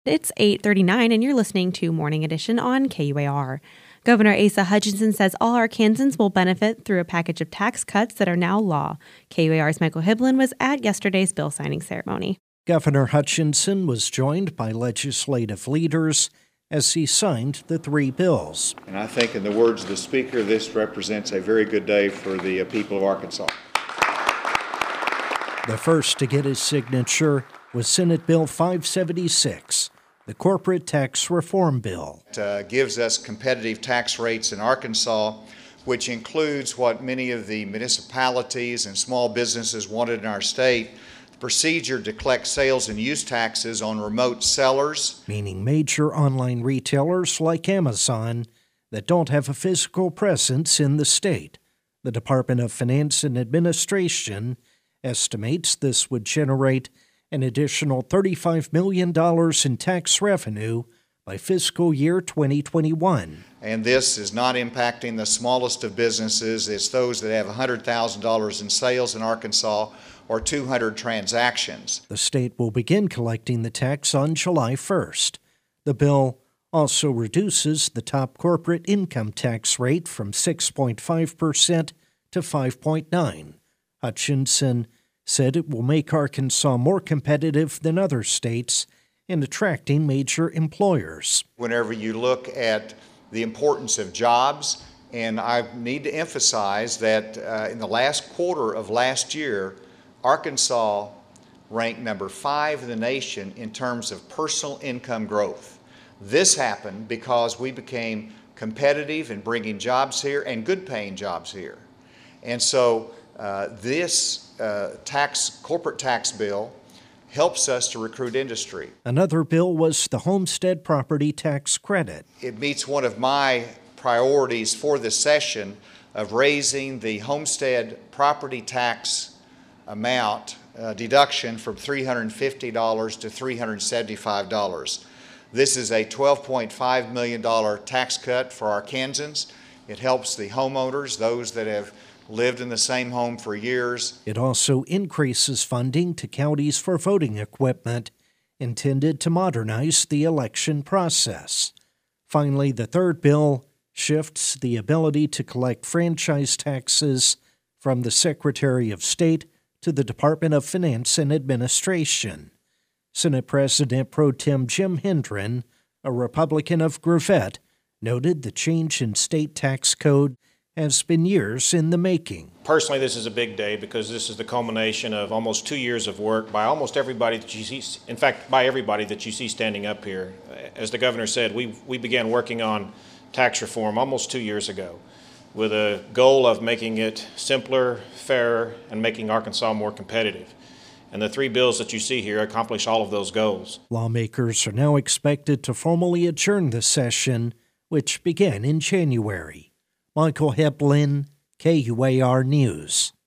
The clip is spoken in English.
It's 8:39 and you're listening to Morning Edition on KUAR. Governor Asa Hutchinson says all Arkansans will benefit through a package of tax cuts that are now law. KUAR's Michael Hiblin was at yesterday's bill signing ceremony. Governor Hutchinson was joined by legislative leaders as he signed the three bills. And I think, in the words of the Speaker, this represents a very good day for the people of Arkansas. The first to get his signature was Senate Bill 576, the Corporate Tax Reform Bill. It gives us competitive tax rates in Arkansas, which includes what many of the municipalities and small businesses wanted in our state: the procedure to collect sales and use taxes on remote sellers, meaning major online retailers like Amazon that don't have a physical presence in the state. The Department of Finance and Administration estimates this would generate an additional $35 million in tax revenue by fiscal year 2021. And this is not impacting the smallest of businesses. It's those that have $100,000 in sales in Arkansas or 200 transactions. The state will begin collecting the tax on July 1st. The bill also reduces the top corporate income tax rate from 6.5% to 5.9%. Hutchinson said it will make Arkansas more competitive than other states in attracting major employers. Whenever you look at the importance of jobs, and I need to emphasize that in the last quarter of last year, Arkansas ranked number 5 in the nation in terms of personal income growth. This happened because we became competitive in bringing jobs here and good paying jobs here. And so this corporate tax bill helps us to recruit industry. Another bill was the homestead property tax credit. It meets one of my priorities for this session of raising the homestead property tax amount deduction from $350 to $375. This is a $12.5 million tax cut for Arkansans. It helps the homeowners, those that have lived in the same home for years. It also increases funding to counties for voting equipment intended to modernize the election process. Finally, the third bill shifts the ability to collect franchise taxes from the Secretary of State to the Department of Finance and Administration. Senate President Pro Tem Jim Hendren, a Republican of Gravette, noted the change in state tax code has been years in the making. Personally, this is a big day because this is the culmination of almost 2 years of work by almost everybody that you see, in fact, by everybody that you see standing up here. As the governor said, we began working on tax reform almost 2 years ago with a goal of making it simpler, fairer, and making Arkansas more competitive. And the three bills that you see here accomplish all of those goals. Lawmakers are now expected to formally adjourn the session, which began in January. Michael Hiblin, KUAR News.